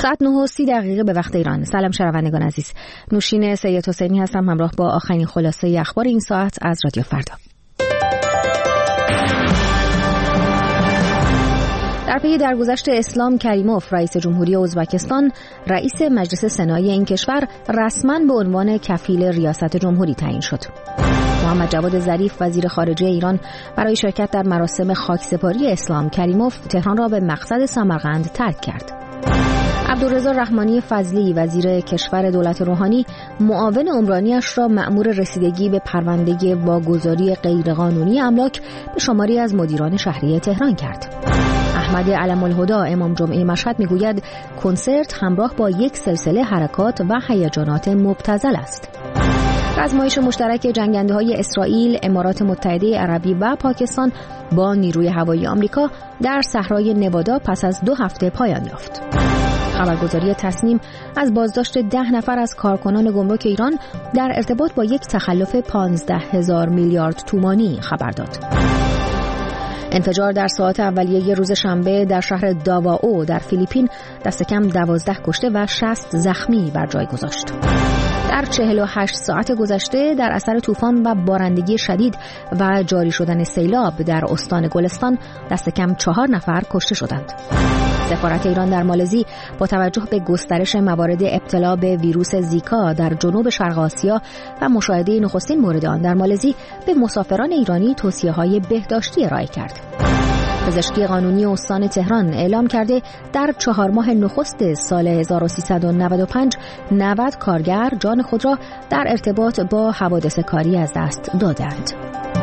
ساعت 9:30 به وقت ایران. سلام شنوندگان عزیز. نوشین سید حسینی هستم همراه با آخرین خلاصه اخبار این ساعت از رادیو فردا. در پی درگذشت اسلام کریموف رئیس جمهوری ازبکستان، رئیس مجلس سنایی این کشور رسما به عنوان کفیل ریاست جمهوری تعیین شد. محمد جواد ظریف وزیر خارجه ایران برای شرکت در مراسم خاکسپاری اسلام کریموف تهران را به مقصد سمرقند ترک کرد. عبدالرضا رحمانی فضلی وزیر کشور دولت روحانی معاون عمرانیش را مأمور رسیدگی به پرونده واگذاری غیرقانونی املاک به شماری از مدیران شهری تهران کرد. احمد علم الهدی امام جمعه مشهد میگوید کنسرت همراه با یک سلسله حرکات و هیجانات مبتذل است. آزمایش مشترک جنگنده‌های اسرائیل، امارات متحده عربی و پاکستان با نیروی هوایی آمریکا در صحرای نوادا پس از 2 هفته پایان یافت. خبرگزاری تصنیم از بازداشت 10 نفر از کارکنان گمرک ایران در ارتباط با یک تخلف 15,000 میلیارد تومانی خبر داد. انفجار در ساعات اولیه روز شنبه در شهر داواو در فیلیپین دست کم 12 کشته و 60 زخمی بر جای گذاشت. در 48 ساعت گذشته در اثر طوفان و بارندگی شدید و جاری شدن سیلاب در استان گلستان دست کم 4 نفر کشته شدند. سفارت ایران در مالزی با توجه به گسترش موارد ابتلا به ویروس زیکا در جنوب شرق آسیا و مشاهده نخستین مورد آن در مالزی به مسافران ایرانی توصیه‌های بهداشتی ارائه کرد. پزشکی قانونی استان تهران اعلام کرده در 4 ماه نخست سال 1395 90 کارگر جان خود را در ارتباط با حوادث کاری از دست دادند.